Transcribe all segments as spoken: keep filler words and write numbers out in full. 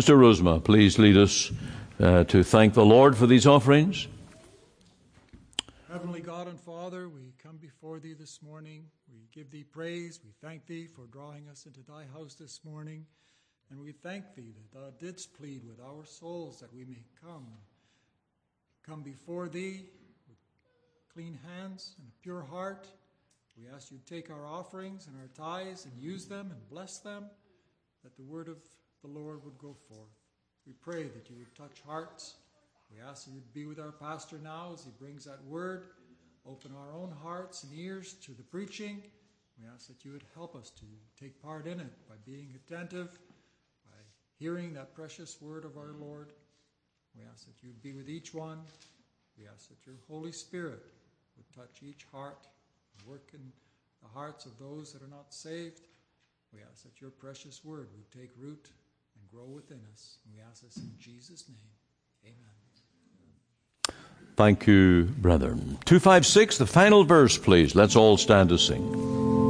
Sister Rosma, please lead us uh, to thank the Lord for these offerings. Heavenly God and Father, we come before Thee this morning. We give Thee praise. We thank Thee for drawing us into Thy house this morning. And we thank Thee that Thou didst plead with our souls that we may come. Come before Thee with clean hands and a pure heart. We ask You to take our offerings and our tithes and use them and bless them, that the word of the Lord would go forth. We pray that You would touch hearts. We ask that You'd be with our pastor now as he brings that word. Open our own hearts and ears to the preaching. We ask that You would help us to take part in it by being attentive, by hearing that precious word of our Lord. We ask that You would be with each one. We ask that Your Holy Spirit would touch each heart and work in the hearts of those that are not saved. We ask that Your precious word would take root and grow within us. And we ask this in Jesus' name. Amen. Thank you, brethren. two fifty-six, the final verse, please. Let's all stand to sing.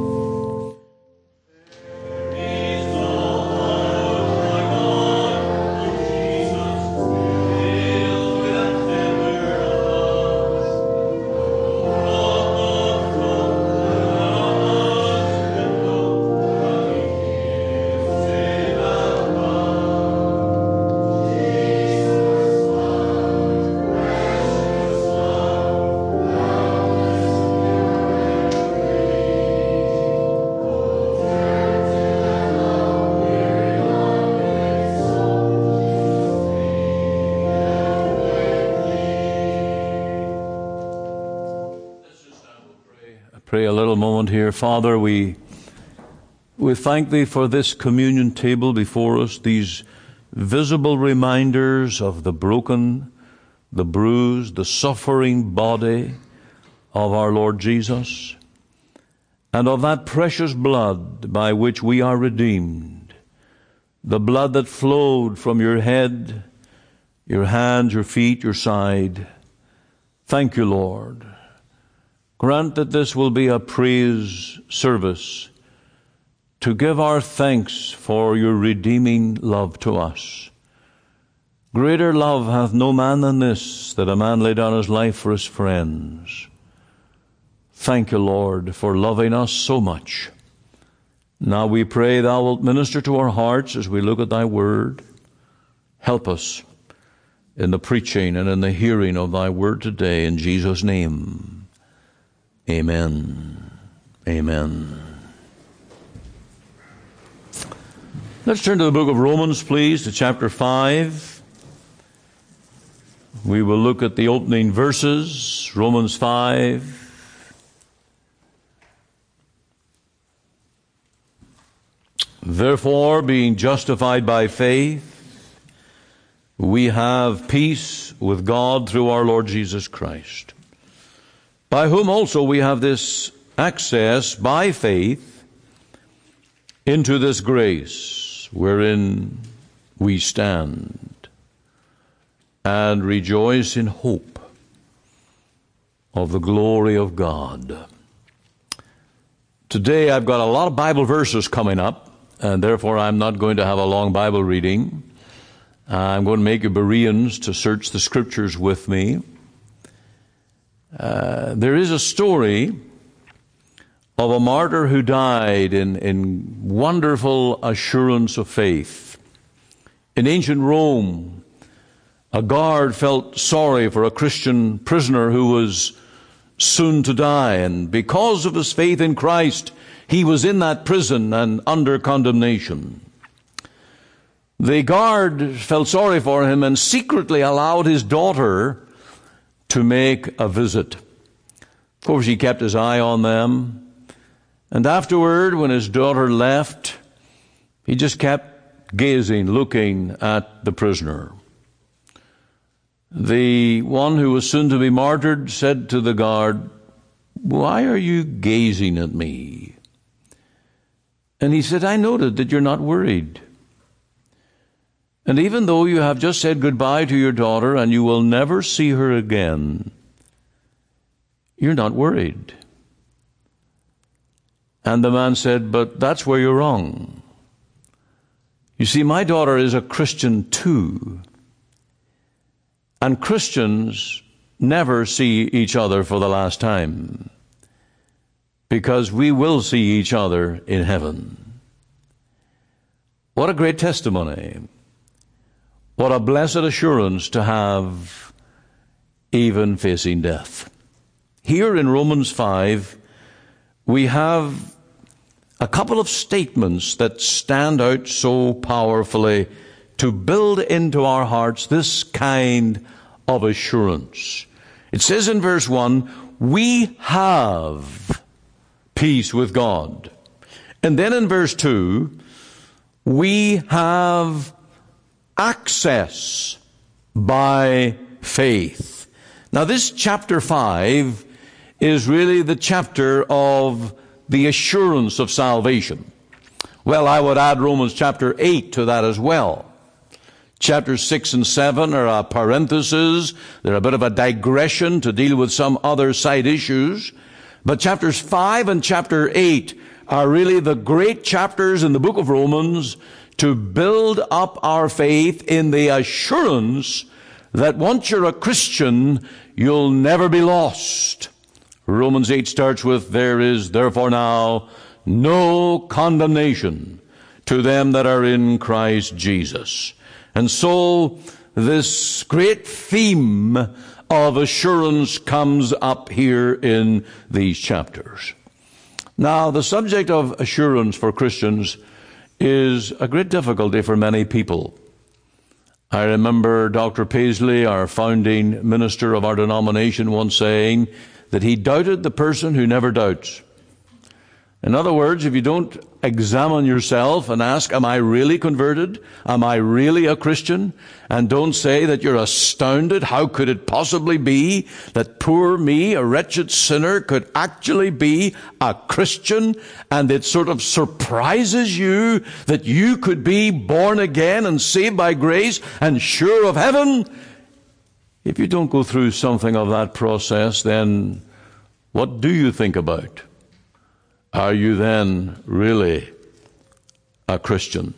Pray a little moment here. Father, we we thank Thee for this communion table before us, these visible reminders of the broken, the bruised, the suffering body of our Lord Jesus, and of that precious blood by which we are redeemed, the blood that flowed from Your head, Your hands, Your feet, Your side. Thank You, Lord. Grant that this will be a praise service to give our thanks for Your redeeming love to us. Greater love hath no man than this, that a man lay down his life for his friends. Thank You, Lord, for loving us so much. Now we pray Thou wilt minister to our hearts as we look at Thy word. Help us in the preaching and in the hearing of Thy word today, in Jesus' name. Amen. Amen. Let's turn to the book of Romans, please, to chapter five. We will look at the opening verses, Romans five. Therefore, being justified by faith, we have peace with God through our Lord Jesus Christ, by whom also we have this access by faith into this grace wherein we stand, and rejoice in hope of the glory of God. Today I've got a lot of Bible verses coming up, and therefore I'm not going to have a long Bible reading. I'm going to make you Bereans to search the Scriptures with me. Uh, there is a story of a martyr who died in, in wonderful assurance of faith. In ancient Rome, a guard felt sorry for a Christian prisoner who was soon to die, and because of his faith in Christ, he was in that prison and under condemnation. The guard felt sorry for him and secretly allowed his daughter to make a visit. Of course, he kept his eye on them. And afterward, when his daughter left, he just kept gazing, looking at the prisoner. The one who was soon to be martyred said to the guard, "Why are you gazing at me?" And he said, "I noted that you're not worried. And even though you have just said goodbye to your daughter and you will never see her again, you're not worried." And the man said, "But that's where you're wrong. You see, my daughter is a Christian too. And Christians never see each other for the last time, because we will see each other in heaven. What a great testimony. What a blessed assurance to have, even facing death. Here in Romans five, we have a couple of statements that stand out so powerfully to build into our hearts this kind of assurance. It says in verse one, we have peace with God. And then in verse two, we have access by faith. Now this chapter five is really the chapter of the assurance of salvation. Well, I would add Romans chapter eight to that as well. Chapters six and seven are a parenthesis. They're a bit of a digression to deal with some other side issues. But chapters five and chapter eight are really the great chapters in the book of Romans to build up our faith in the assurance that once you're a Christian, you'll never be lost. Romans eight starts with, there is therefore now no condemnation to them that are in Christ Jesus. And so this great theme of assurance comes up here in these chapters. Now, the subject of assurance for Christians is a great difficulty for many people. I remember Doctor Paisley, our founding minister of our denomination, once saying that he doubted the person who never doubts. In other words, if you don't examine yourself and ask, am I really converted? Am I really a Christian? And don't say that you're astounded. How could it possibly be that poor me, a wretched sinner, could actually be a Christian? And it sort of surprises you that you could be born again and saved by grace and sure of heaven. If you don't go through something of that process, then what do you think about? Are you then really a Christian?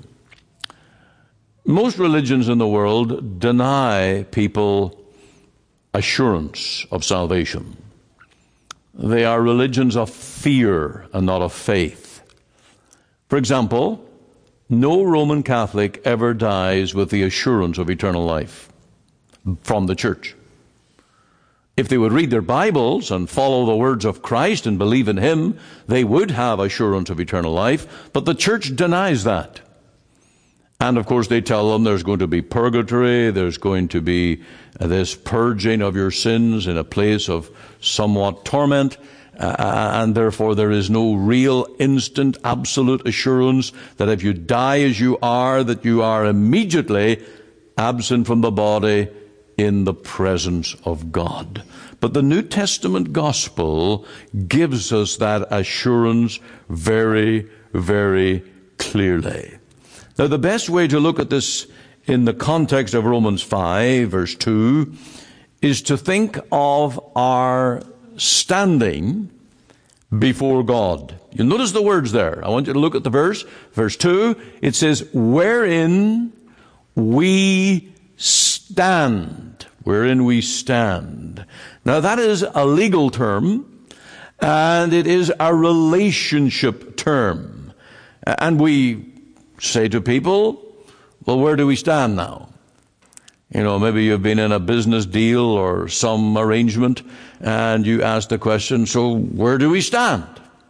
Most religions in the world deny people assurance of salvation. They are religions of fear and not of faith. For example, no Roman Catholic ever dies with the assurance of eternal life from the church. If they would read their Bibles and follow the words of Christ and believe in Him, they would have assurance of eternal life, but the church denies that. And of course they tell them there's going to be purgatory, there's going to be this purging of your sins in a place of somewhat torment, uh, and therefore there is no real instant absolute assurance that if you die as you are, that you are immediately absent from the body in the presence of God. But the New Testament gospel gives us that assurance very, very clearly. Now, the best way to look at this in the context of Romans five, verse two, is to think of our standing before God. You'll notice the words there. I want you to look at the verse. Verse two, it says, wherein we stand. Wherein we stand. Now that is a legal term, and it is a relationship term. And we say to people, well, where do we stand now? You know, maybe you've been in a business deal or some arrangement, and you ask the question, so where do we stand?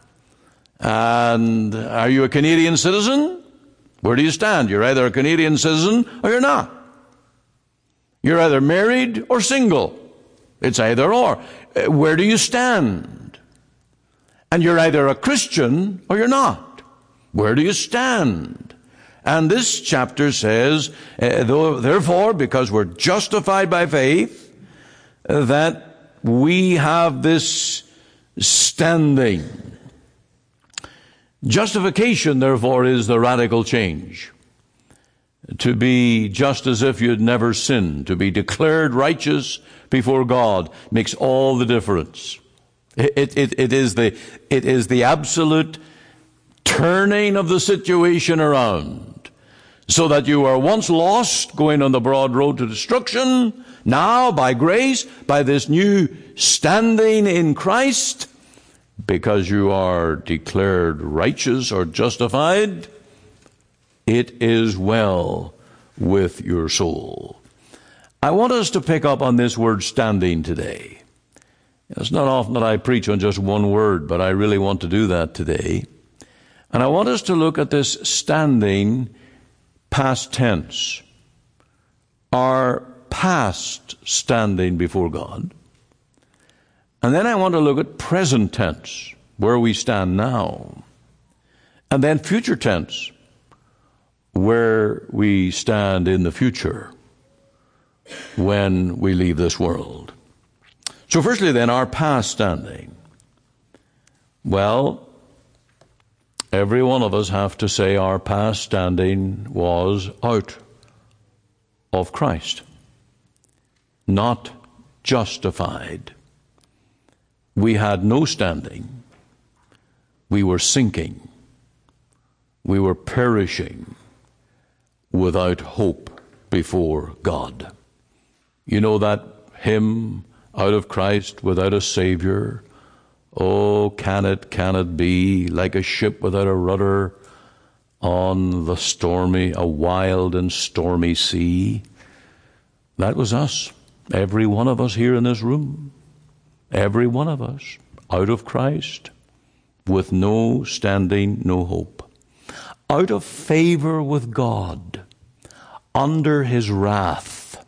And are you a Canadian citizen? Where do you stand? You're either a Canadian citizen or you're not. You're either married or single. It's either or. Where do you stand? And you're either a Christian or you're not. Where do you stand? And this chapter says, uh, though, therefore, because we're justified by faith, uh, that we have this standing. Justification, therefore, is the radical change. To be just as if you'd never sinned, to be declared righteous before God, makes all the difference. It, it, it is the, it is the absolute turning of the situation around, So that you were once lost, going on the broad road to destruction, now by grace, by this new standing in Christ, because you are declared righteous or justified, it is well with your soul. I want us to pick up on this word standing today. It's not often that I preach on just one word, but I really want to do that today. And I want us to look at this standing past tense, our past standing before God. And then I want to look at present tense, where we stand now. And then future tense, where we stand in the future when we leave this world. So firstly then, our past standing. Well, every one of us have to say our past standing was out of Christ, not justified. We had no standing. We were sinking. We were perishing without hope before God. You know that hymn, out of Christ without a Savior? Oh, can it, can it be, like a ship without a rudder on the stormy, a wild and stormy sea? That was us, every one of us here in this room, every one of us, out of Christ, with no standing, no hope, out of favor with God, under his wrath.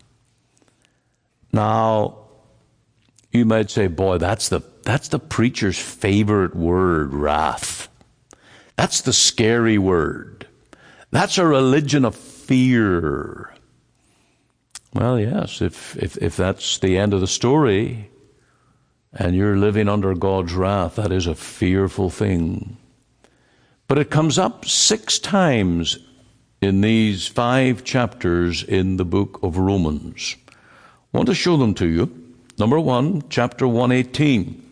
Now, you might say, boy, that's the that's the preacher's favorite word, wrath. That's the scary word. That's a religion of fear. Well, yes, if if if that's the end of the story, and you're living under God's wrath, that is a fearful thing. But it comes up six times in these five chapters in the book of Romans. I want to show them to you. Number one, chapter one eighteen.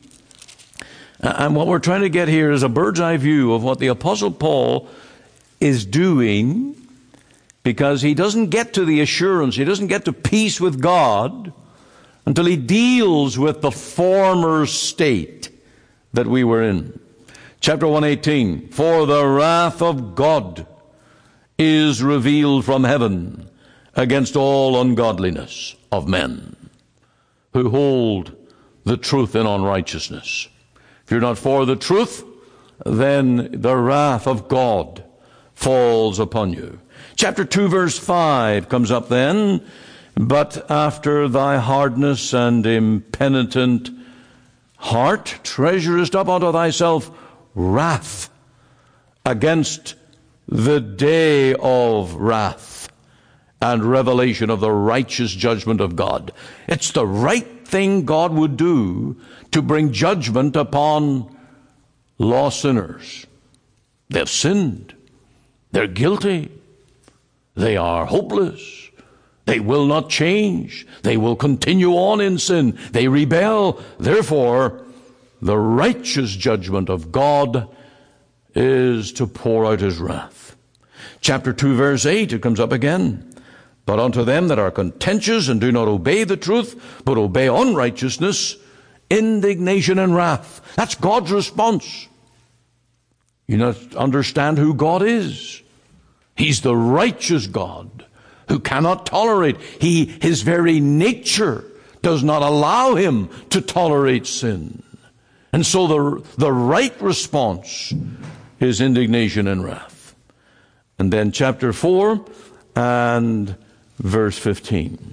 And what we're trying to get here is a bird's eye view of what the Apostle Paul is doing, because he doesn't get to the assurance, he doesn't get to peace with God until he deals with the former state that we were in. Chapter one eighteen, for the wrath of God is revealed from heaven against all ungodliness of men who hold the truth in unrighteousness. If you're not for the truth, then the wrath of God falls upon you. Chapter two, verse five comes up then. But after thy hardness and impenitent heart treasurest up unto thyself wrath against the day of wrath and revelation of the righteous judgment of God. It's the right thing God would do to bring judgment upon lost sinners. They've sinned. They're guilty. They are hopeless. They will not change. They will continue on in sin. They rebel. Therefore, the righteous judgment of God is to pour out his wrath. Chapter two, verse eight, it comes up again. But unto them that are contentious and do not obey the truth, but obey unrighteousness, indignation and wrath. That's God's response. You not understand who God is. He's the righteous God who cannot tolerate. He, his very nature does not allow him to tolerate sin. And so the, the right response is indignation and wrath. And then chapter four and verse fifteen.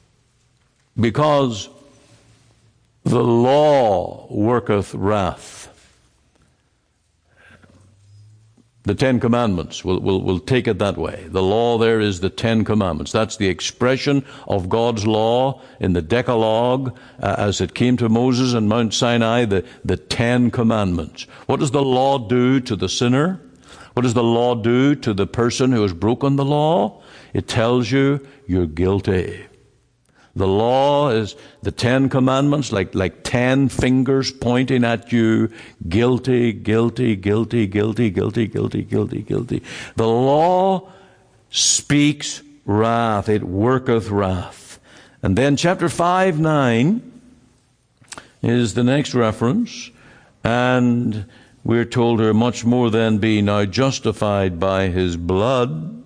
Because the law worketh wrath. The Ten Commandments, we'll, we'll, we'll take it that way. The law there is the Ten Commandments. That's the expression of God's law in the Decalogue uh, as it came to Moses on Mount Sinai, the, the Ten Commandments. What does the law do to the sinner? What does the law do to the person who has broken the law? It tells you you're guilty. The law is the Ten Commandments, like, like ten fingers pointing at you. Guilty, guilty, guilty, guilty, guilty, guilty, guilty, guilty. The law speaks wrath. It worketh wrath. And then chapter five, nine is the next reference. And we're told here, much more than be now justified by his blood,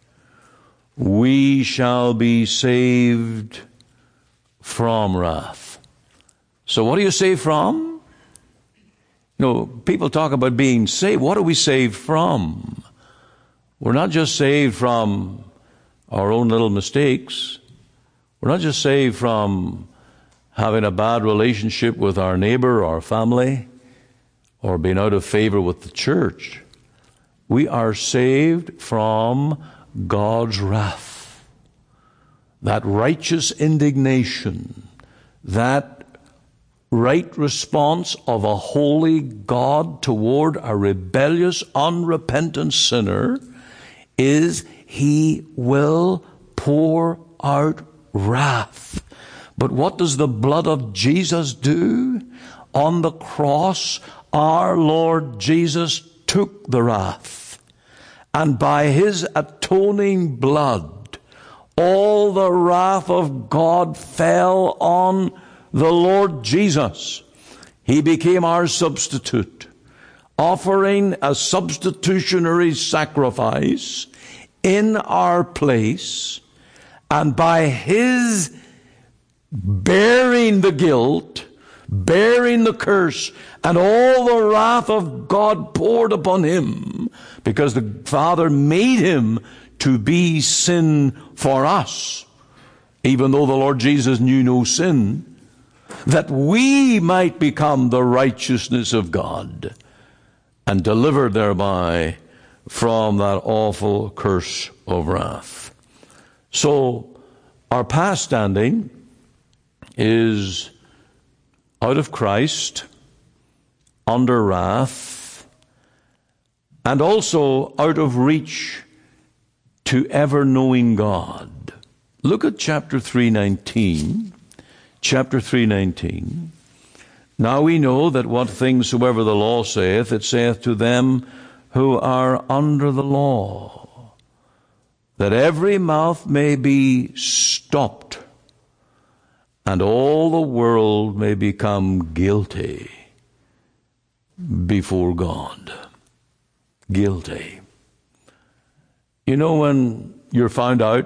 we shall be saved from wrath. So what are you saved from? You know, people talk about being saved. What are we saved from? We're not just saved from our own little mistakes. We're not just saved from having a bad relationship with our neighbor, our family, or being out of favor with the church. We are saved from God's wrath. That righteous indignation, that right response of a holy God toward a rebellious, unrepentant sinner is he will pour out wrath. But what does the blood of Jesus do? On the cross, our Lord Jesus took the wrath, and by his atoning blood, all the wrath of God fell on the Lord Jesus. He became our substitute, offering a substitutionary sacrifice in our place, and by his bearing the guilt, bearing the curse, and all the wrath of God poured upon him, because the Father made him to be sin for us, even though the Lord Jesus knew no sin, that we might become the righteousness of God and delivered thereby from that awful curse of wrath. So our past standing is out of Christ, under wrath, and also out of reach to ever-knowing God. Look at chapter three nineteen. Chapter three nineteen. Now we know that what things soever the law saith, it saith to them who are under the law, that every mouth may be stopped, and all the world may become guilty before God. Guilty. You know, when you're found out,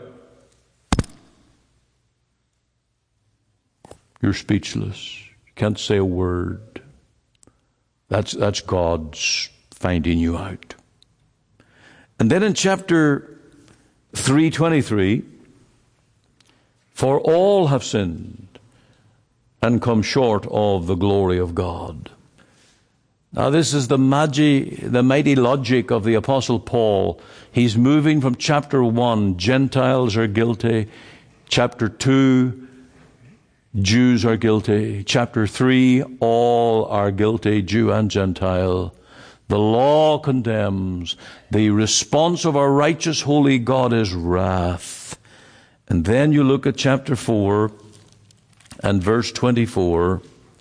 you're speechless. You can't say a word. That's, that's God's finding you out. And then in chapter three twenty-three, for all have sinned and come short of the glory of God. Now this is the magi, the mighty logic of the Apostle Paul. He's moving from chapter one, Gentiles are guilty. Chapter two, Jews are guilty. Chapter three, all are guilty, Jew and Gentile. The law condemns. The response of our righteous, holy God is wrath. And then you look at chapter four and verse twenty-four.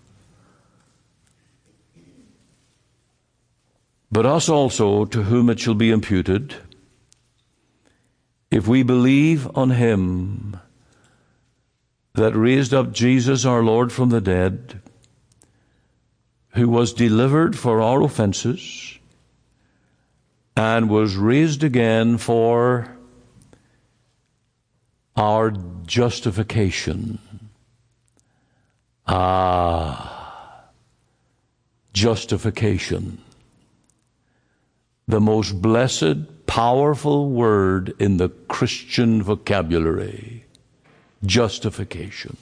But us also, to whom it shall be imputed, if we believe on him that raised up Jesus our Lord from the dead, who was delivered for our offenses and was raised again for our justification. Ah, justification. The most blessed, powerful word in the Christian vocabulary. Justification.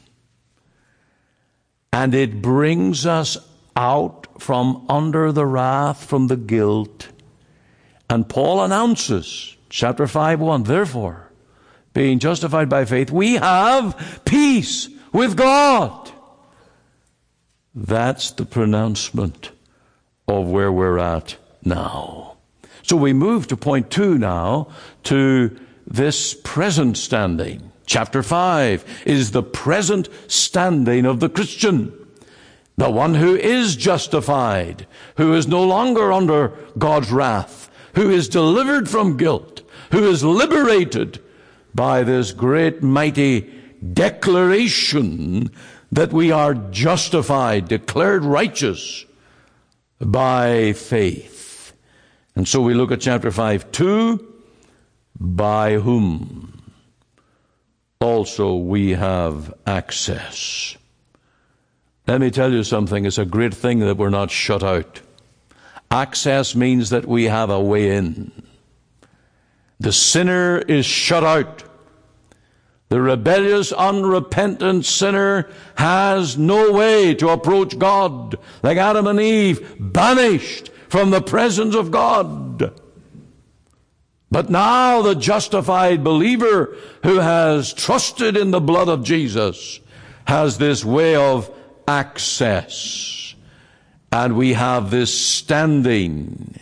And it brings us out from under the wrath, from the guilt. And Paul announces, chapter five one, therefore, being justified by faith, we have peace with God. That's the pronouncement of where we're at now. So we move to point two now, to this present standing. Chapter five is the present standing of the Christian. The one who is justified, who is no longer under God's wrath, who is delivered from guilt, who is liberated by this great mighty declaration that we are justified, declared righteous by faith. And so we look at chapter five, two, by whom also we have access. Let me tell you something. It's a great thing that we're not shut out. Access means that we have a way in. The sinner is shut out. The rebellious, unrepentant sinner has no way to approach God, like Adam and Eve, banished from the presence of God. But now the justified believer who has trusted in the blood of Jesus has this way of access. And we have this standing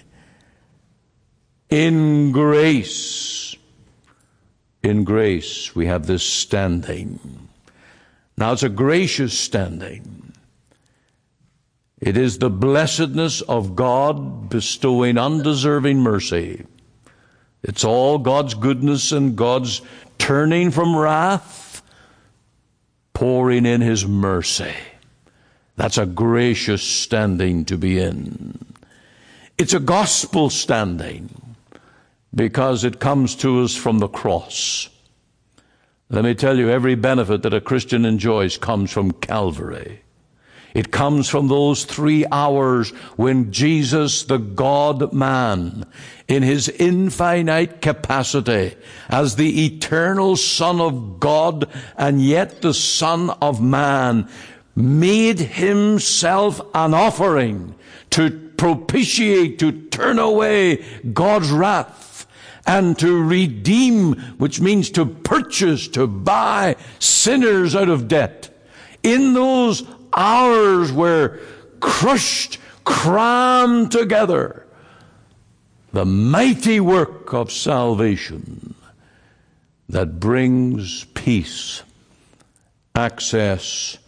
in grace. In grace, we have this standing. Now, it's a gracious standing. It is the blessedness of God bestowing undeserving mercy. It's all God's goodness and God's turning from wrath, pouring in His mercy. That's a gracious standing to be in. It's a gospel standing, because it comes to us from the cross. Let me tell you, every benefit that a Christian enjoys comes from Calvary. It comes from those three hours when Jesus, the God-man, in His infinite capacity, as the eternal Son of God and yet the Son of Man, made Himself an offering to propitiate, to turn away God's wrath, and to redeem, which means to purchase, to buy sinners out of debt. In those hours were crushed, crammed together, the mighty work of salvation that brings peace, access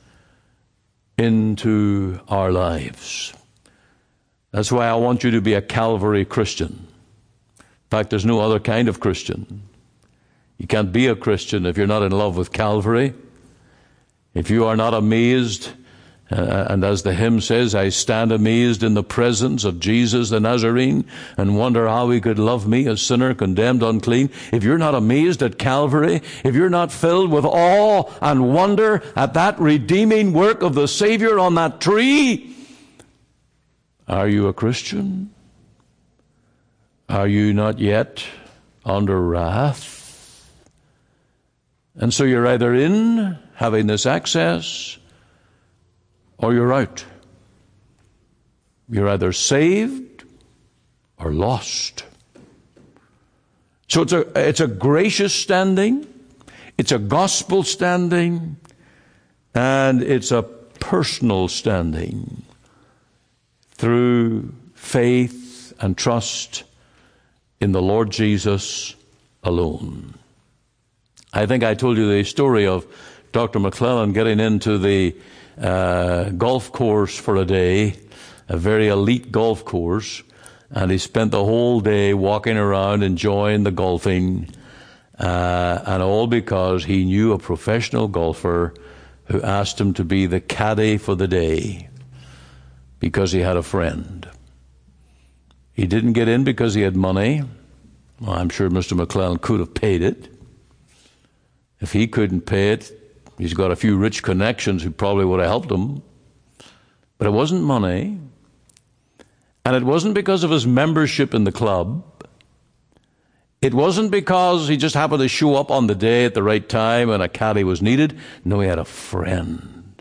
into our lives. That's why I want you to be a Calvary Christian. In fact, there's no other kind of Christian. You can't be a Christian if you're not in love with Calvary. If you are not amazed, uh, and as the hymn says, I stand amazed in the presence of Jesus the Nazarene and wonder how He could love me, a sinner condemned unclean. If you're not amazed at Calvary, if you're not filled with awe and wonder at that redeeming work of the Savior on that tree, are you a Christian? Are you not yet under wrath? And so you're either in, having this access, or you're out. You're either saved or lost. So it's a, it's a gracious standing, it's a gospel standing, and it's a personal standing through faith and trust in the Lord Jesus alone. I think I told you the story of Doctor McClellan getting into the uh, golf course for a day, a very elite golf course, and he spent the whole day walking around enjoying the golfing, uh, and all because he knew a professional golfer who asked him to be the caddy for the day because he had a friend. He didn't get in because he had money. Well, I'm sure Mister McClellan could have paid it. If he couldn't pay it, he's got a few rich connections who probably would have helped him. But it wasn't money. And it wasn't because of his membership in the club. It wasn't because he just happened to show up on the day at the right time and a caddy was needed. No, he had a friend.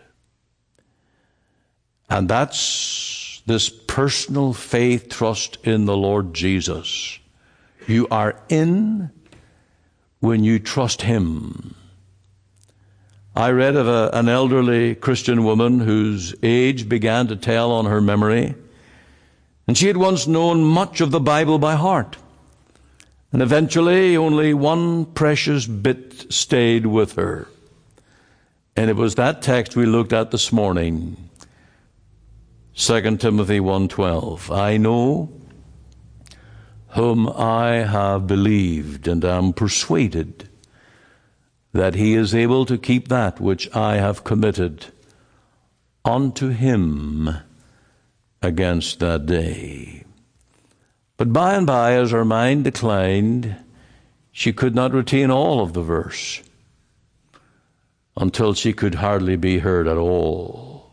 And that's this personal faith, trust in the Lord Jesus. You are in when you trust Him. I read of a, an elderly Christian woman whose age began to tell on her memory, and she had once known much of the Bible by heart. And eventually only one precious bit stayed with her. And it was that text we looked at this morning, Second Timothy one twelve. I know whom I have believed, and am persuaded that he is able to keep that which I have committed unto him against that day. But by and by, as her mind declined, she could not retain all of the verse until she could hardly be heard at all.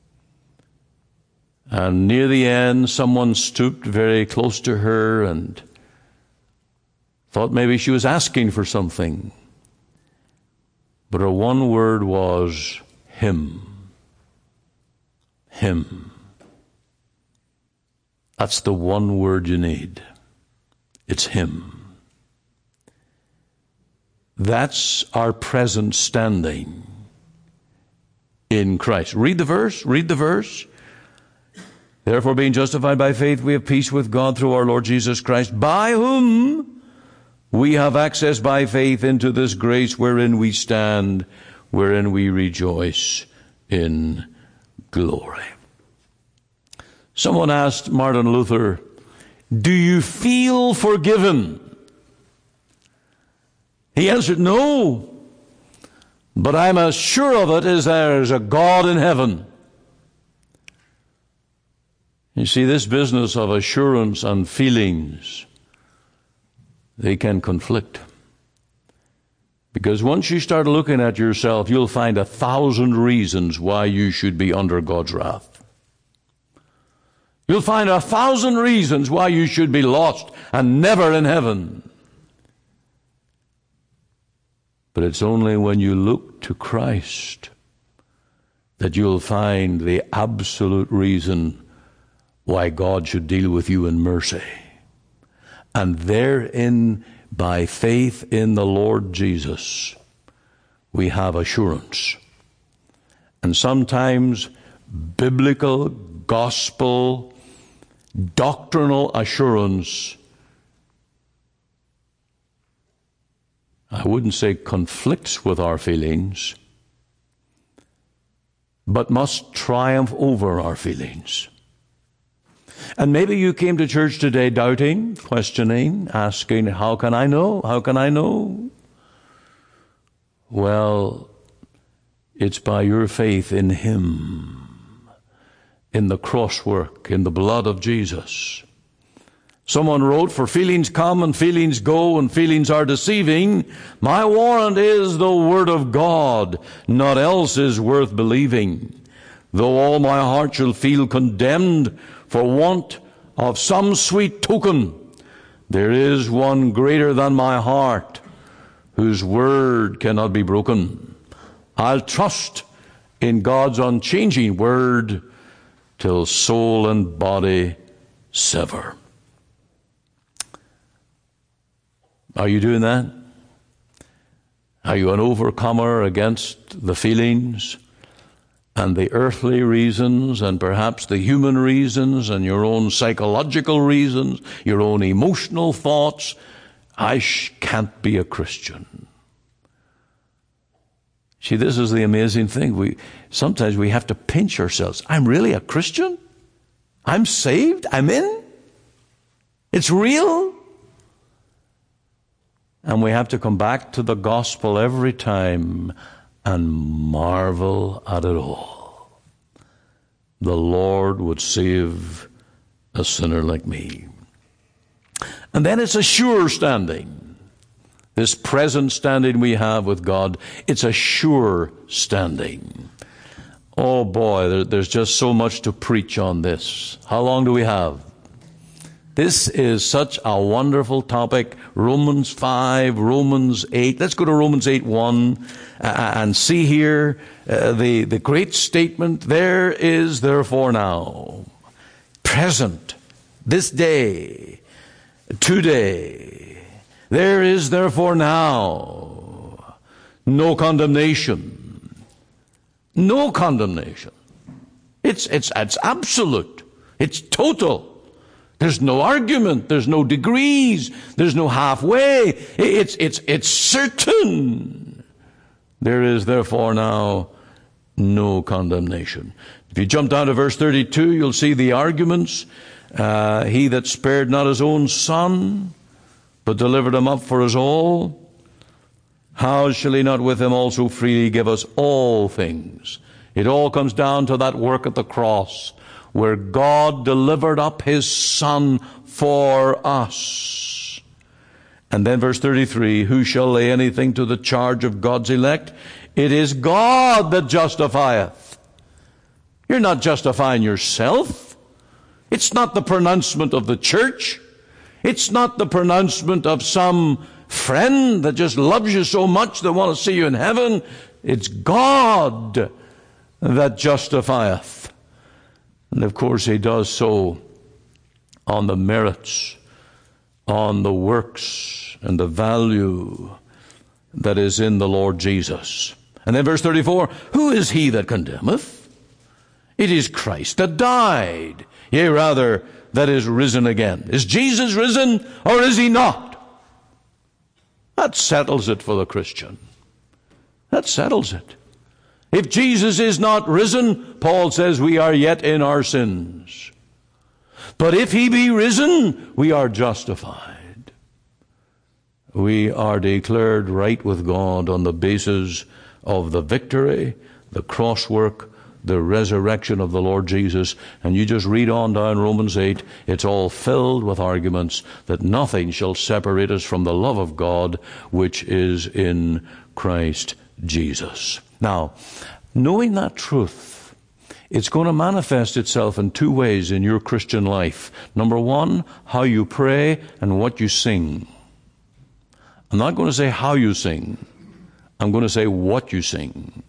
And near the end, someone stooped very close to her and thought maybe she was asking for something. But her one word was, him. Him. That's the one word you need. It's him. That's our present standing in Christ. Read the verse. Read the verse. Therefore, being justified by faith, we have peace with God through our Lord Jesus Christ, by whom we have access by faith into this grace wherein we stand, wherein we rejoice in glory. Someone asked Martin Luther, do you feel forgiven? He answered, no, but I'm as sure of it as there's a God in heaven. You see, this business of assurance and feelings, they can conflict. Because once you start looking at yourself, you'll find a thousand reasons why you should be under God's wrath. You'll find a thousand reasons why you should be lost and never in heaven. But it's only when you look to Christ that you'll find the absolute reason why God should deal with you in mercy. And therein, by faith in the Lord Jesus, we have assurance. And sometimes biblical, gospel, doctrinal assurance, I wouldn't say conflicts with our feelings, but must triumph over our feelings. And maybe you came to church today doubting, questioning, asking, how can I know? How can I know? Well, it's by your faith in him, in the cross work, in the blood of Jesus. Someone wrote, for feelings come and feelings go and feelings are deceiving. My warrant is the word of God, not else is worth believing. Though all my heart shall feel condemned for want of some sweet token, there is one greater than my heart, whose word cannot be broken. I'll trust in God's unchanging word till soul and body sever. Are you doing that? Are you an overcomer against the feelings and the earthly reasons and perhaps the human reasons and your own psychological reasons, your own emotional thoughts? I sh- can't be a Christian. See, this is the amazing thing. We sometimes we have to pinch ourselves. I'm really a Christian? I'm saved? I'm in? It's real? And we have to come back to the gospel every time and marvel at it all. The Lord would save a sinner like me. And then it's a sure standing. This present standing we have with God, it's a sure standing. Oh boy, there, there's just so much to preach on this. How long do we have? This is such a wonderful topic. Romans five, Romans eight. Let's go to Romans eight one uh, and see here uh, the, the great statement. There is therefore now, present, this day, today, there is therefore now no condemnation. No condemnation. It's, it's, it's absolute. It's total. There's no argument. There's no degrees. There's no halfway. It's, it's, it's certain. There is therefore now no condemnation. If you jump down to verse thirty-two, you'll see the arguments Uh, he that spared not his own son, but delivered him up for us all, how shall he not with him also freely give us all things? It all comes down to that work at the cross, where God delivered up his Son for us. And then verse thirty-three, who shall lay anything to the charge of God's elect? It is God that justifieth. You're not justifying yourself. It's not the pronouncement of the church. It's not the pronouncement of some friend that just loves you so much they want to see you in heaven. It's God that justifieth. And of course he does so on the merits, on the works, and the value that is in the Lord Jesus. And then verse thirty-four, who is he that condemneth? It is Christ that died, yea, rather, that is risen again. Is Jesus risen, or is he not? That settles it for the Christian. That settles it. If Jesus is not risen, Paul says we are yet in our sins. But if he be risen, we are justified. We are declared right with God on the basis of the victory, the cross work, the resurrection of the Lord Jesus. And you just read on down Romans eight, it's all filled with arguments that nothing shall separate us from the love of God which is in Christ Jesus. Now, knowing that truth, it's going to manifest itself in two ways in your Christian life. Number one, how you pray and what you sing. I'm not going to say how you sing. I'm going to say what you sing.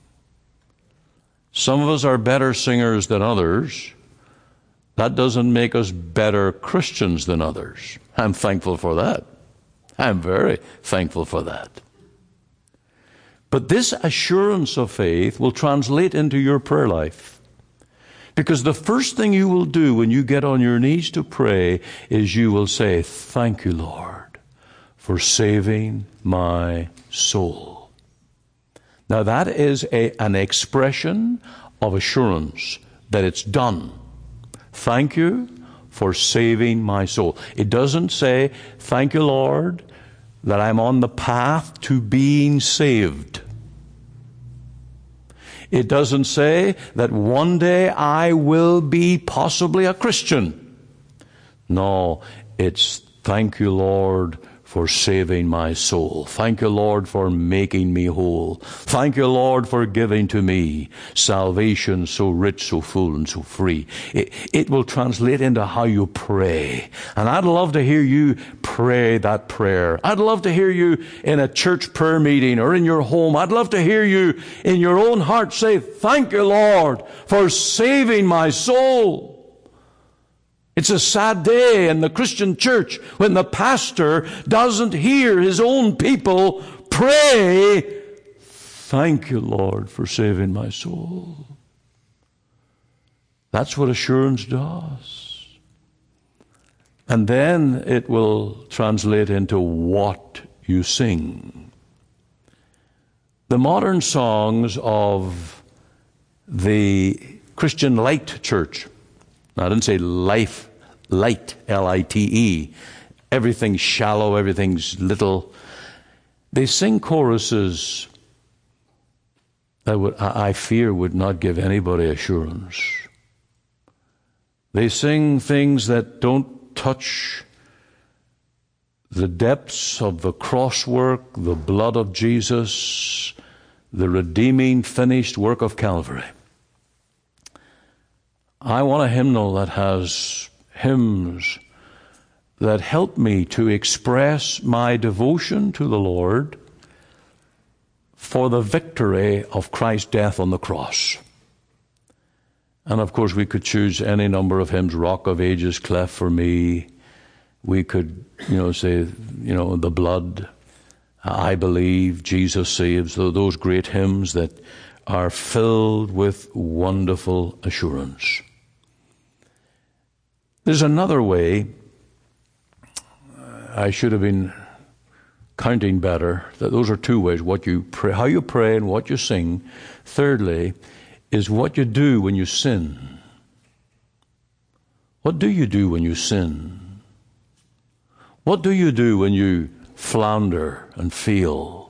Some of us are better singers than others. That doesn't make us better Christians than others. I'm thankful for that. I'm very thankful for that. But this assurance of faith will translate into your prayer life. Because the first thing you will do when you get on your knees to pray is you will say, thank you, Lord, for saving my soul. Now that is a, an expression of assurance that it's done. Thank you for saving my soul. It doesn't say, thank you, Lord, that I'm on the path to being saved. It doesn't say that one day I will be possibly a Christian. No, it's thank you, Lord, for saving my soul. Thank you, Lord, for making me whole. Thank you, Lord, for giving to me salvation so rich, so full, and so free. It, it will translate into how you pray. And I'd love to hear you pray that prayer. I'd love to hear you in a church prayer meeting or in your home. I'd love to hear you in your own heart say, thank you, Lord, for saving my soul. It's a sad day in the Christian church when the pastor doesn't hear his own people pray, thank you, Lord, for saving my soul. That's what assurance does. And then it will translate into what you sing. The modern songs of the Christian Light Church, I didn't say life, light, L I T E. Everything's shallow, everything's little. They sing choruses that would, I fear would not give anybody assurance. They sing things that don't touch the depths of the cross work, the blood of Jesus, the redeeming, finished work of Calvary. I want a hymnal that has hymns that help me to express my devotion to the Lord for the victory of Christ's death on the cross. And of course we could choose any number of hymns, Rock of Ages, Cleft for Me. We could, you know, say, you know, the blood, I believe, Jesus saves, those great hymns that are filled with wonderful assurance. There's another way. I should have been counting better. That those are two ways: what you pray, how you pray, and what you sing. Thirdly, is what you do when you sin. What do you do when you sin? What do you do when you flounder and fail?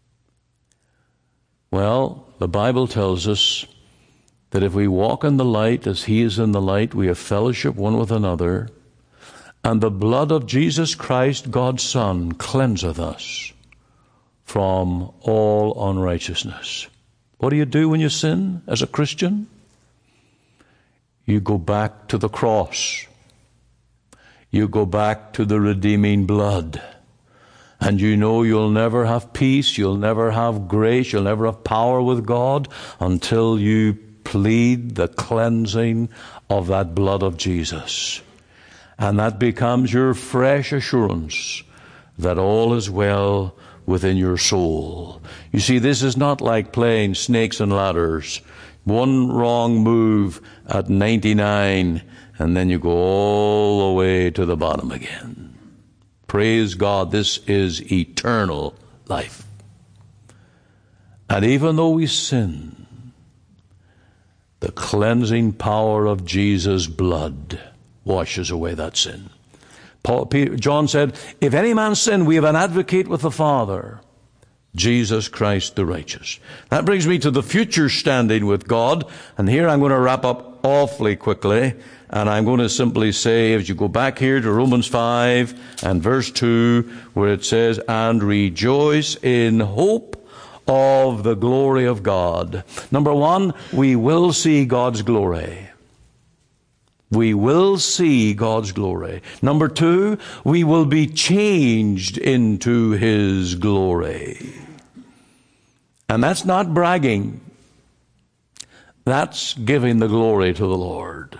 Well, the Bible tells us that if we walk in the light as he is in the light, we have fellowship one with another, and the blood of Jesus Christ, God's Son, cleanseth us from all unrighteousness. What do you do when you sin as a Christian? You go back to the cross. You go back to the redeeming blood. And you know you'll never have peace, you'll never have grace, you'll never have power with God until you plead the cleansing of that blood of Jesus. And that becomes your fresh assurance that all is well within your soul. You see, this is not like playing snakes and ladders. One wrong move at ninety-nine, and then you go all the way to the bottom again. Praise God, this is eternal life. And even though we sin, the cleansing power of Jesus' blood washes away that sin. Paul, Peter, John said, if any man sin, we have an advocate with the Father, Jesus Christ the righteous. That brings me to the future standing with God. And here I'm going to wrap up awfully quickly. And I'm going to simply say, if you go back here to Romans five and verse two, where it says, and rejoice in hope of the glory of God. Number one, we will see God's glory. We will see God's glory. Number two, we will be changed into his glory. And that's not bragging. That's giving the glory to the Lord.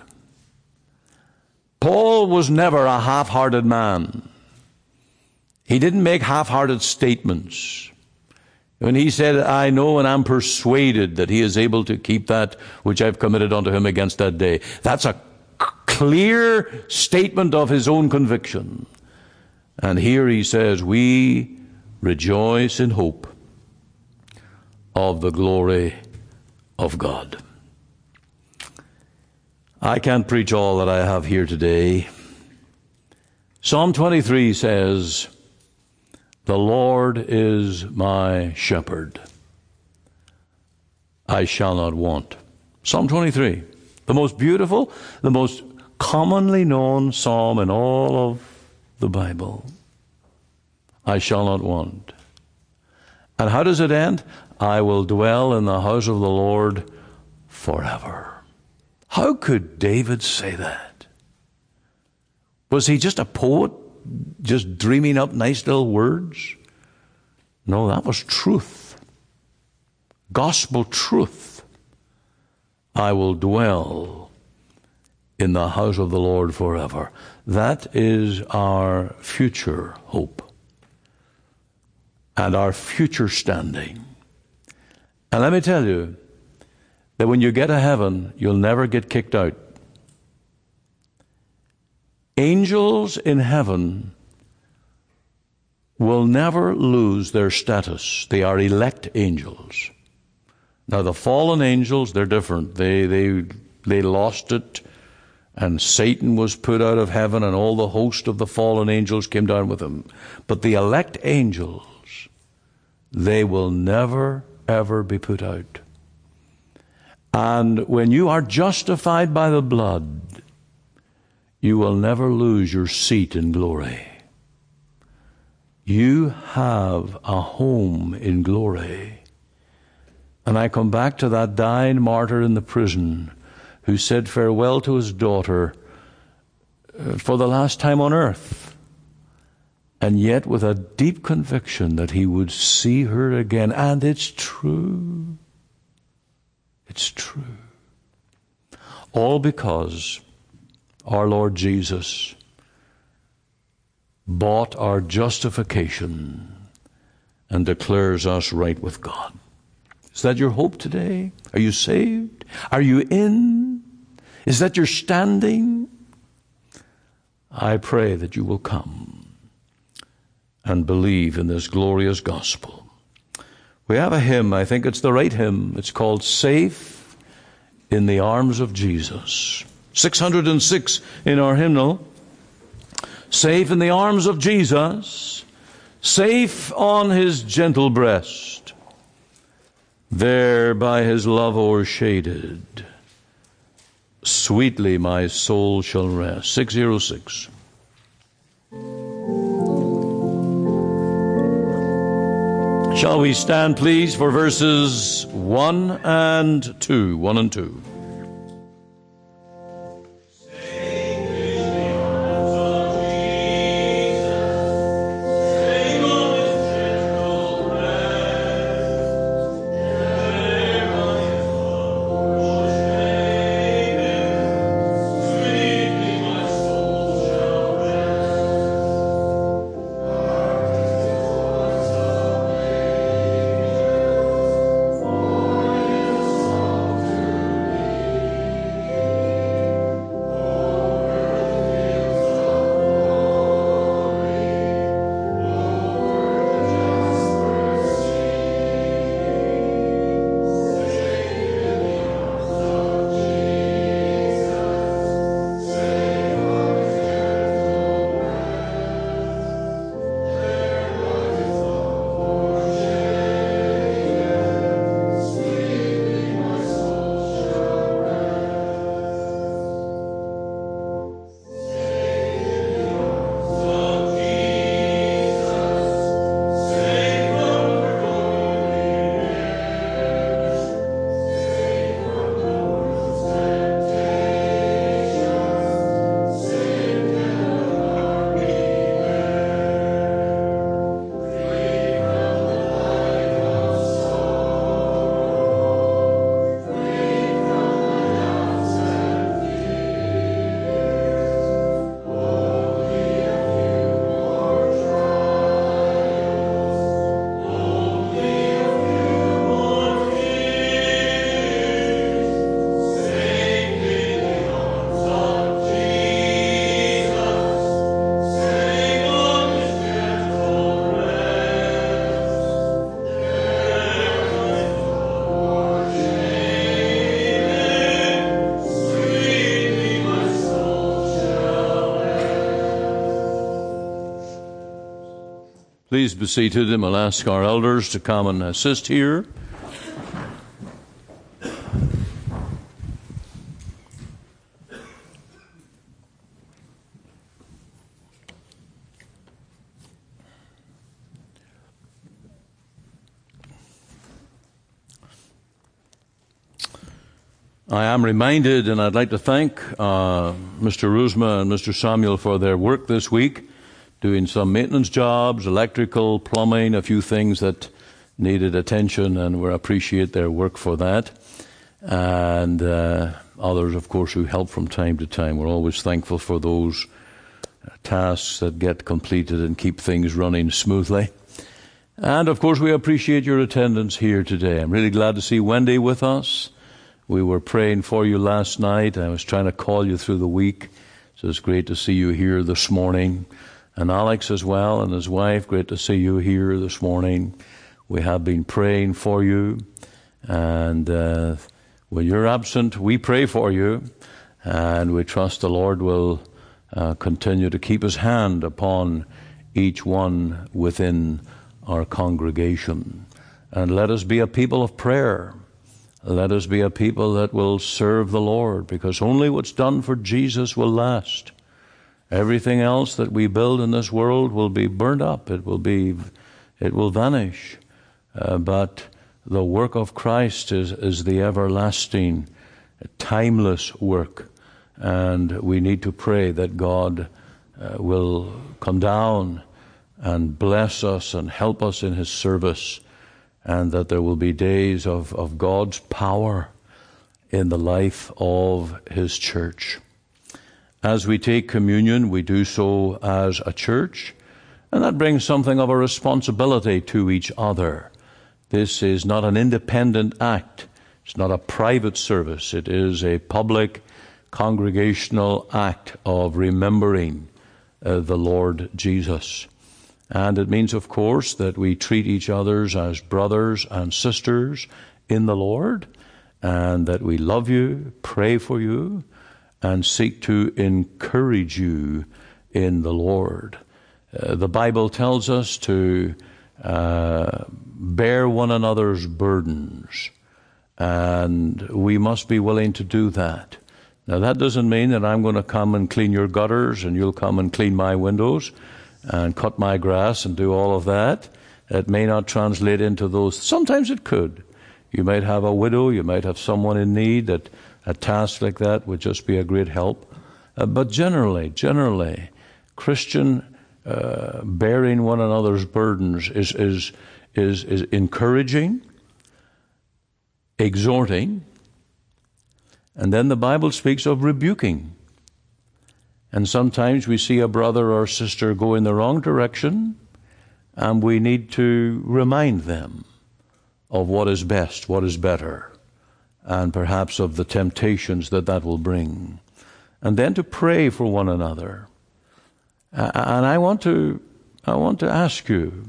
Paul was never a half-hearted man. He didn't make half-hearted statements. When he said, I know and am persuaded that he is able to keep that which I've committed unto him against that day. That's a clear statement of his own conviction. And here he says, we rejoice in hope of the glory of God. I can't preach all that I have here today. Psalm twenty-three says, the Lord is my shepherd. I shall not want. Psalm twenty-three, the most beautiful, the most commonly known psalm in all of the Bible. I shall not want. And how does it end? I will dwell in the house of the Lord forever. How could David say that? Was he just a poet, just dreaming up nice little words? No, that was truth. Gospel truth. I will dwell in the house of the Lord forever. That is our future hope and our future standing. And let me tell you that when you get to heaven, you'll never get kicked out. Angels in heaven will never lose their status. They are elect angels. Now, the fallen angels, they're different. They, they, they lost it, and Satan was put out of heaven, and all the host of the fallen angels came down with him. But the elect angels, they will never, ever be put out. And when you are justified by the blood, you will never lose your seat in glory. You have a home in glory. And I come back to that dying martyr in the prison who said farewell to his daughter for the last time on earth, and yet with a deep conviction that he would see her again. And it's true. It's true. All because our Lord Jesus bought our justification and declares us right with God. Is that your hope today? Are you saved? Are you in? Is that your standing? I pray that you will come and believe in this glorious gospel. We have a hymn, I think it's the right hymn. It's called Safe in the Arms of Jesus. six hundred six in our hymnal. Safe in the arms of Jesus, safe on his gentle breast, there by his love o'ershaded, sweetly my soul shall rest. six oh six. Shall we stand, please, for verses one and two? One and two. Please be seated, and we'll ask our elders to come and assist here. I am reminded, and I'd like to thank uh, Mister Rusma and Mister Samuel for their work this week, doing some maintenance jobs, electrical, plumbing, a few things that needed attention, and we appreciate their work for that. And uh, others, of course, who help from time to time. We're always thankful for those tasks that get completed and keep things running smoothly. And, of course, we appreciate your attendance here today. I'm really glad to see Wendy with us. We were praying for you last night. I was trying to call you through the week, so it's great to see you here this morning. And Alex as well, and his wife, great to see you here this morning. We have been praying for you, and uh, when you're absent, we pray for you, and we trust the Lord will uh, continue to keep his hand upon each one within our congregation. And let us be a people of prayer. Let us be a people that will serve the Lord, because only what's done for Jesus will last. Everything else that we build in this world will be burned up. It will be, it will vanish. Uh, but the work of Christ is, is the everlasting, timeless work. And we need to pray that God uh, will come down and bless us and help us in his service, and that there will be days of, of God's power in the life of his church. As we take communion, we do so as a church, and that brings something of a responsibility to each other. This is not an independent act. It's not a private service. It is a public, congregational act of remembering uh, the Lord Jesus. And it means, of course, that we treat each other as brothers and sisters in the Lord, and that we love you, pray for you, and seek to encourage you in the Lord. Uh, the Bible tells us to uh, bear one another's burdens, and we must be willing to do that. Now, that doesn't mean that I'm going to come and clean your gutters and you'll come and clean my windows and cut my grass and do all of that. It may not translate into those. Sometimes it could. You might have a widow, you might have someone in need that a task like that would just be a great help. Uh, but generally, generally, Christian uh, bearing one another's burdens is, is, is, is encouraging, exhorting, and then the Bible speaks of rebuking. And sometimes we see a brother or sister go in the wrong direction, and we need to remind them of what is best, what is better, and perhaps of the temptations that that will bring. And then to pray for one another. And I want to, I want to ask you,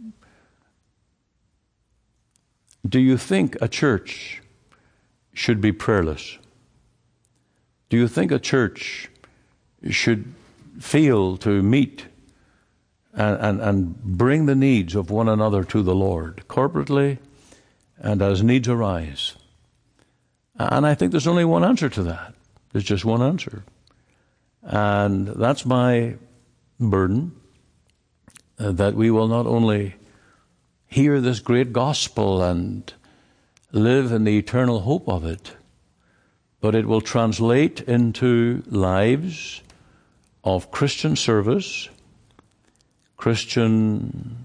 do you think a church should be prayerless? Do you think a church should fail to meet and, and, and bring the needs of one another to the Lord, corporately and as needs arise? And I think there's only one answer to that. There's just one answer. And that's my burden, uh, that we will not only hear this great gospel and live in the eternal hope of it, but it will translate into lives of Christian service, Christian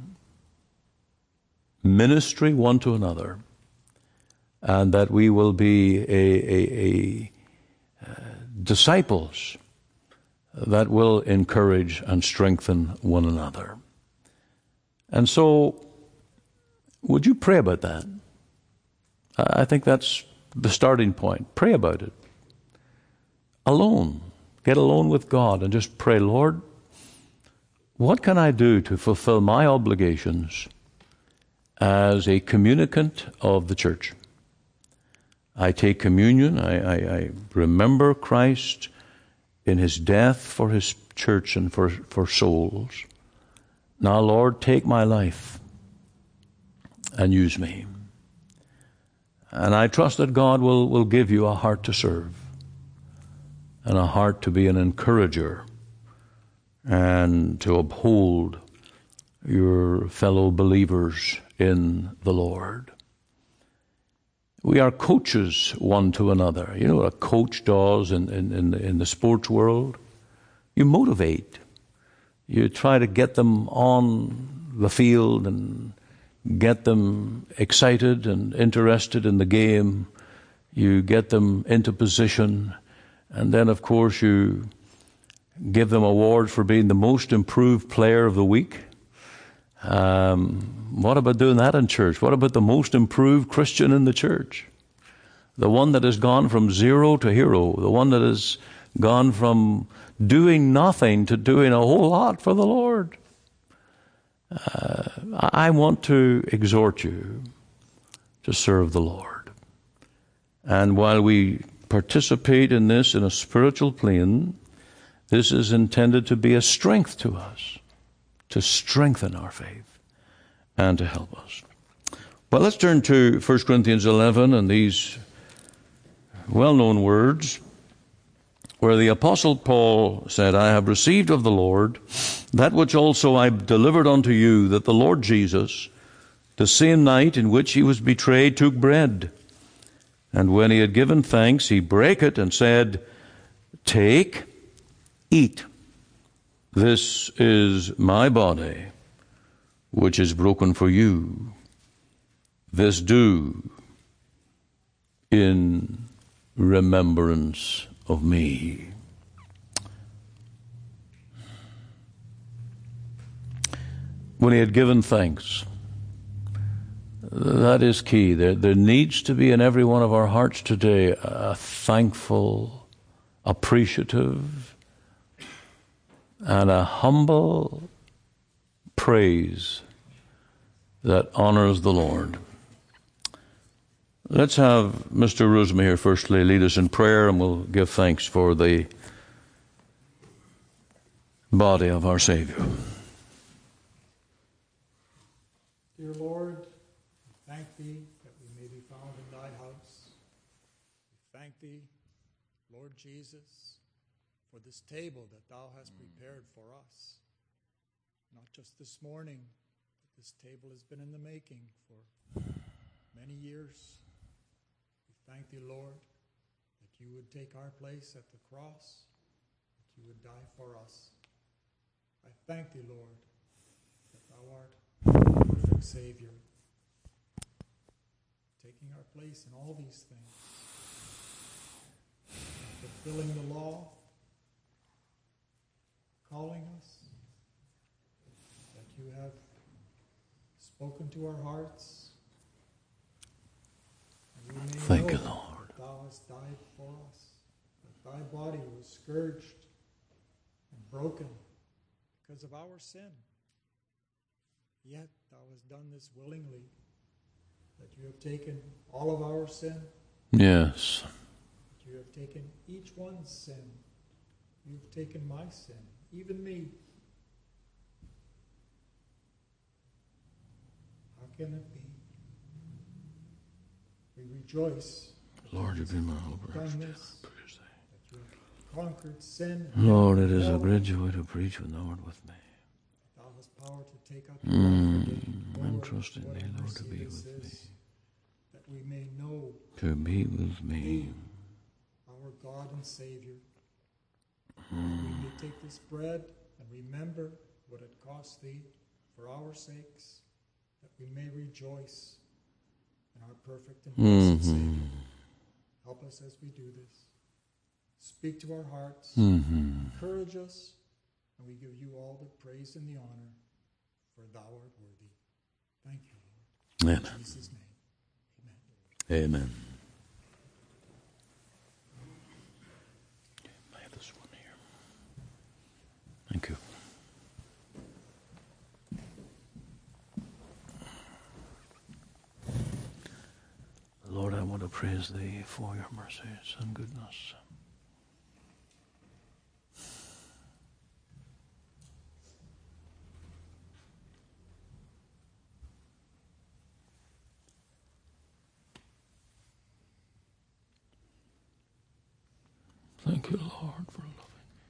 ministry one to another, and that we will be a, a, a uh, disciples that will encourage and strengthen one another. And so, would you pray about that? I think that's the starting point. Pray about it. Alone. Get alone with God and just pray, Lord, what can I do to fulfill my obligations as a communicant of the church? I take communion. I, I, I remember Christ in his death for his church and for, for souls. Now, Lord, take my life and use me. And I trust that God will, will give you a heart to serve and a heart to be an encourager and to uphold your fellow believers in the Lord. We are coaches one to another. You know what a coach does in, in, in, in the sports world? You motivate. You try to get them on the field and get them excited and interested in the game. You get them into position. And then, of course, you give them awards for being the most improved player of the week. Um, what about doing that in church? What about the most improved Christian in the church? The one that has gone from zero to hero. The one that has gone from doing nothing to doing a whole lot for the Lord. Uh, I want to exhort you to serve the Lord. And while we participate in this in a spiritual plane, this is intended to be a strength to us, to strengthen our faith and to help us. Well, let's turn to First Corinthians eleven and these well-known words where the Apostle Paul said, I have received of the Lord that which also I delivered unto you, that the Lord Jesus, the same night in which he was betrayed, took bread. And when he had given thanks, he brake it and said, Take, eat. This is my body, which is broken for you. This do in remembrance of me. When he had given thanks, that is key. There, there needs to be in every one of our hearts today a thankful, appreciative, and a humble praise that honors the Lord. Let's have Mister Rusma here firstly lead us in prayer, and we'll give thanks for the body of our Savior. Dear Lord, we thank Thee that we may be found in Thy house. We thank Thee, Lord Jesus, for this table that Thou hast prepared for us. Not just this morning, but this table has been in the making for many years. We thank Thee, Lord, that You would take our place at the cross, that You would die for us. I thank Thee, Lord, that Thou art the perfect Savior, taking our place in all these things, fulfilling the law, calling us, that You have spoken to our hearts, and we may Thank know you, Lord. that Thou hast died for us, that Thy body was scourged and broken because of our sin. Yet Thou hast done this willingly, that You have taken all of our sin, Yes. that You have taken each one's sin. You've taken my sin, even me. How can it be? We rejoice. Lord, You've been my You've helper. done this, that You have conquered sin. Lord, it is a hell. great joy to preach with the Lord with me. Thou hast power to take up your Mm, life again. I'm Lord, trusting what Thee, a Lord, to mercy be this with is, that we may know To be with me. Thee, our God and Savior. We may take this bread and remember what it cost Thee for our sakes, that we may rejoice in our perfect and blessed Mhm. Savior. Help us as we do this. Speak to our hearts, Mhm. encourage us, and we give You all the praise and the honor, for Thou art worthy. Thank You, Lord. Amen. In Jesus' name, amen. Amen. I have this one here. Thank you. Lord, I want to praise Thee for Your mercies and goodness. Thank You, Lord, for loving me.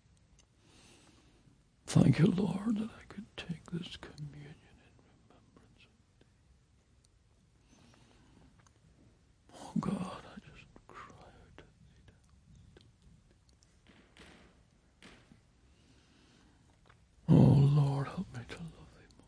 Thank You, Lord, that I could take this communion in remembrance of Thee. Oh God, I just cry out to Thee. Oh Lord, help me to love Thee more.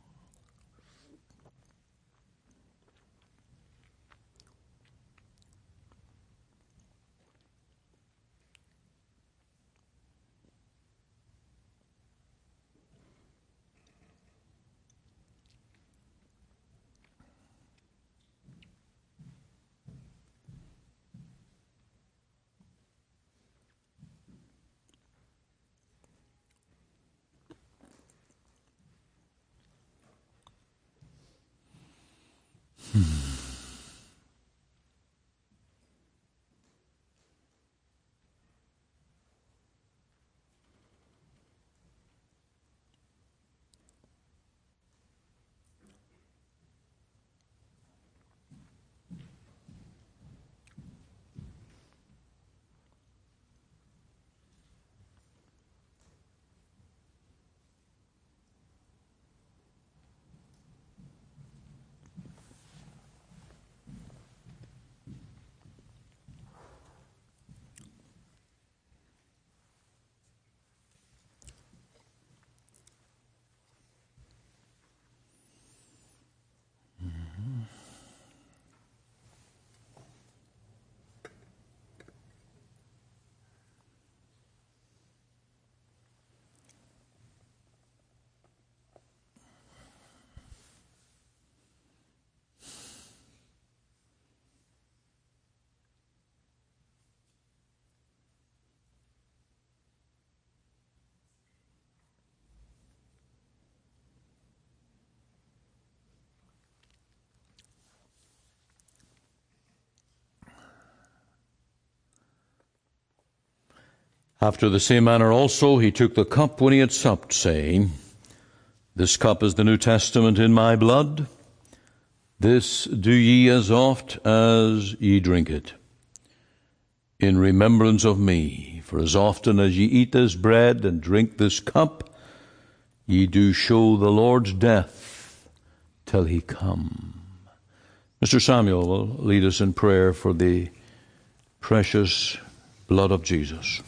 After the same manner also he took the cup when he had supped, saying, This cup is the New Testament in my blood. This do ye as oft as ye drink it, in remembrance of me. For as often as ye eat this bread and drink this cup, ye do show the Lord's death till he come. Mister Samuel will lead us in prayer for the precious blood of Jesus.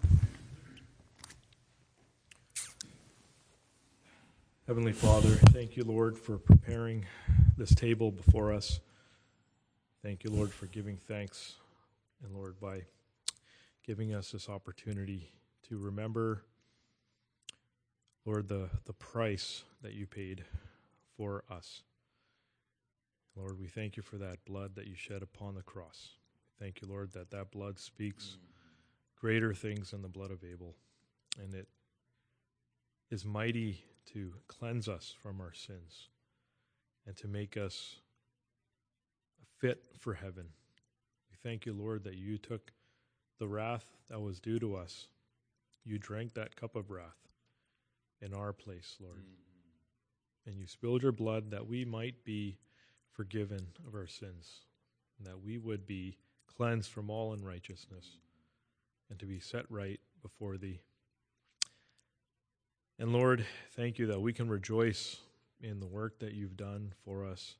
Heavenly Father, thank you, Lord, for preparing this table before us. Thank you, Lord, for giving thanks, and Lord, by giving us this opportunity to remember, Lord, the, the price that you paid for us. Lord, we thank you for that blood that you shed upon the cross. Thank you, Lord, that that blood speaks greater things than the blood of Abel, and it is mighty to cleanse us from our sins and to make us fit for heaven. We thank you, Lord, that you took the wrath that was due to us. You drank that cup of wrath in our place, Lord. Mm-hmm. And you spilled your blood that we might be forgiven of our sins, and that we would be cleansed from all unrighteousness, and to be set right before thee. And Lord, thank you that we can rejoice in the work that you've done for us.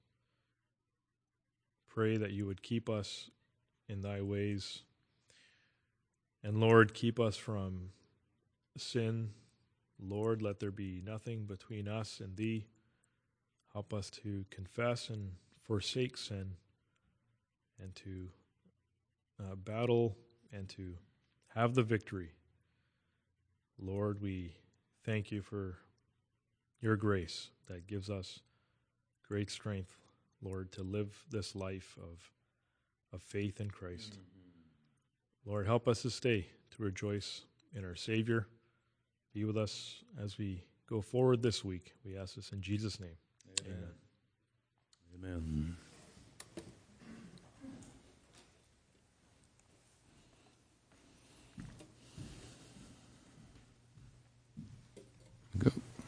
Pray that you would keep us in thy ways. And Lord, keep us from sin. Lord, let there be nothing between us and thee. Help us to confess and forsake sin, and to uh, battle and to have the victory. Lord, we thank you for your grace that gives us great strength, Lord, to live this life of, of faith in Christ. Mm-hmm. Lord, help us to stay, to rejoice in our Savior. Be with us as we go forward this week. We ask this in Jesus' name. Amen. Amen. Amen. Go.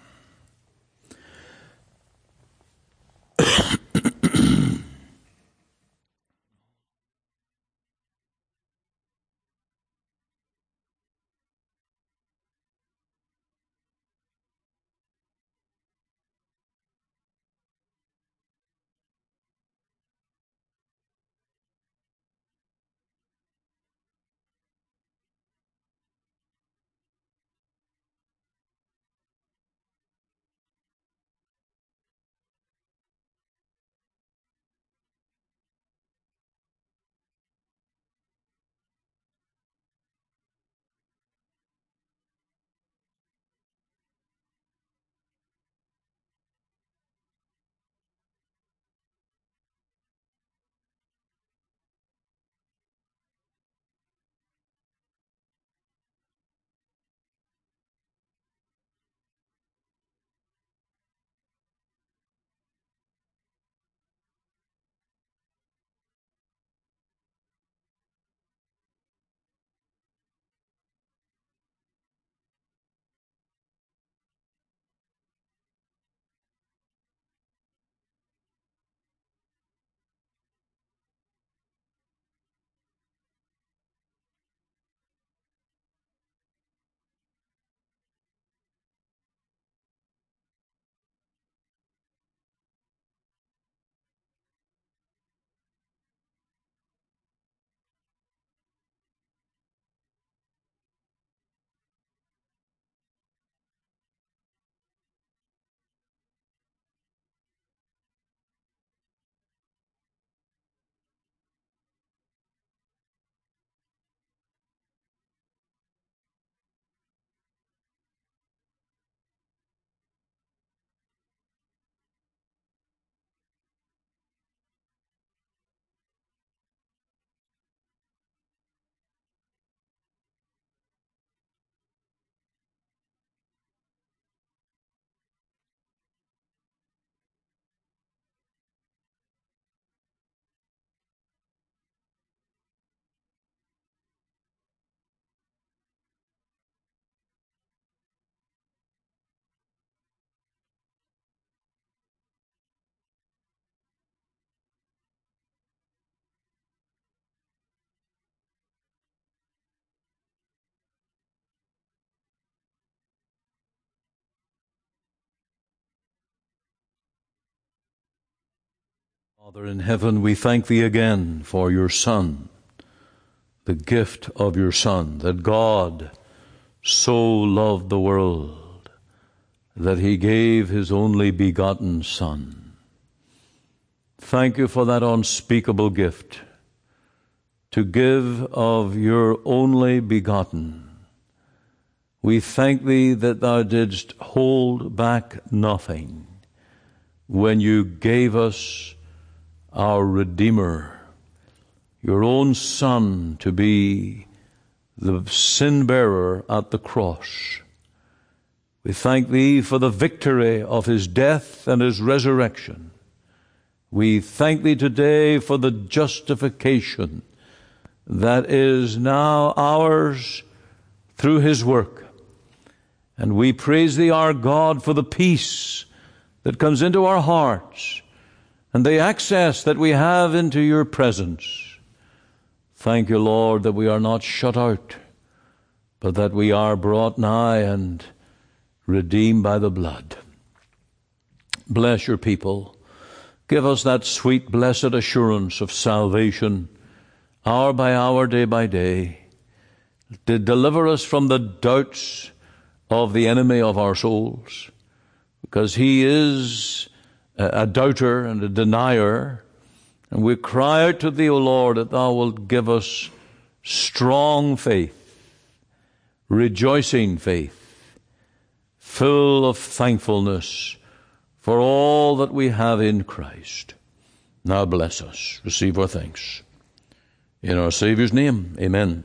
Father in heaven, we thank thee again for your Son, the gift of your Son, that God so loved the world that he gave his only begotten Son. Thank you for that unspeakable gift, to give of your only begotten. We thank thee that thou didst hold back nothing when you gave us our Redeemer, your own Son, to be the sin-bearer at the cross. We thank thee for the victory of his death and his resurrection. We thank thee today for the justification that is now ours through his work. And we praise thee, our God, for the peace that comes into our hearts and the access that we have into your presence. Thank you, Lord, that we are not shut out, but that we are brought nigh and redeemed by the blood. Bless your people. Give us that sweet, blessed assurance of salvation, hour by hour, day by day, to deliver us from the doubts of the enemy of our souls, because he is a doubter and a denier. And we cry out to thee, O Lord, that thou wilt give us strong faith, rejoicing faith, full of thankfulness for all that we have in Christ. Now bless us. Receive our thanks. In our Savior's name, amen.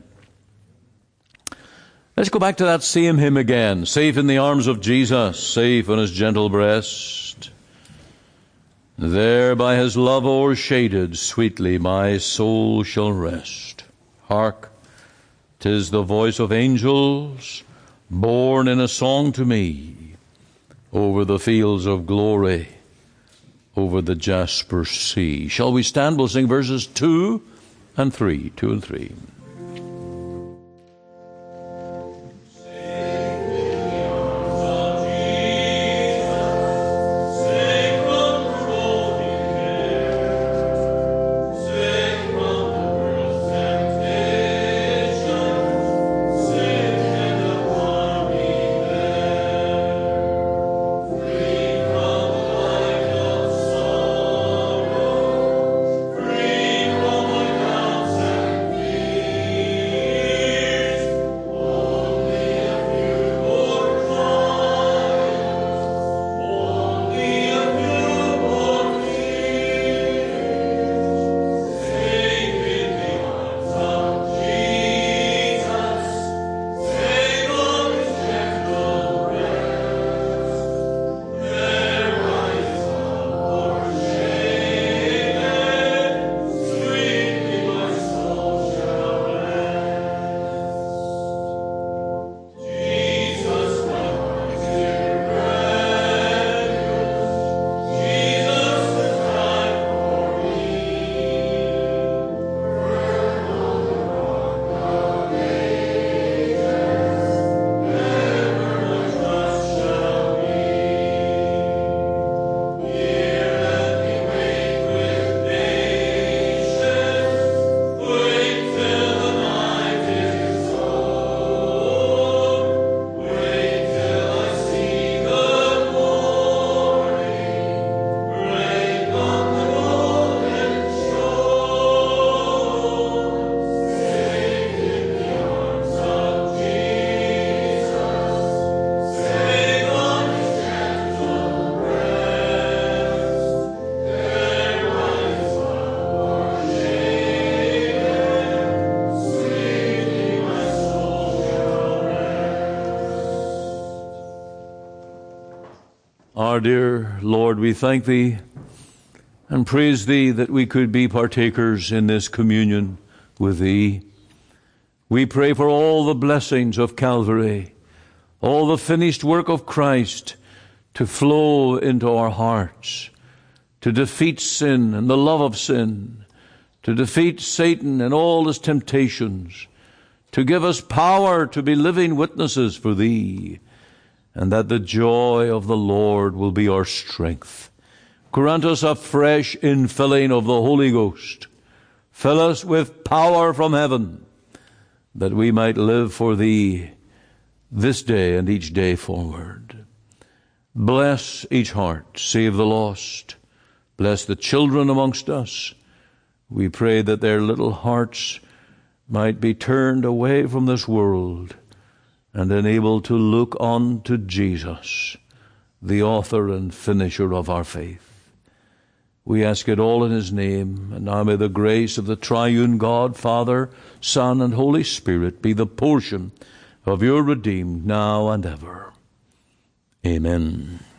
Let's go back to that same hymn again. Safe in the arms of Jesus, safe on his gentle breast. There by his love o'ershaded, sweetly my soul shall rest. Hark, 'tis the voice of angels, borne in a song to me, over the fields of glory, over the jasper sea. Shall we stand? We'll sing verses two and three. Two and three. Our dear Lord, we thank thee and praise thee that we could be partakers in this communion with thee. We pray for all the blessings of Calvary, all the finished work of Christ to flow into our hearts, to defeat sin and the love of sin, to defeat Satan and all his temptations, to give us power to be living witnesses for thee, and that the joy of the Lord will be our strength. Grant us a fresh infilling of the Holy Ghost. Fill us with power from heaven, that we might live for Thee this day and each day forward. Bless each heart. Save the lost. Bless the children amongst us. We pray that their little hearts might be turned away from this world and enabled to look on to Jesus, the author and finisher of our faith. We ask it all in His name, and now may the grace of the triune God, Father, Son, and Holy Spirit be the portion of your redeemed now and ever. Amen.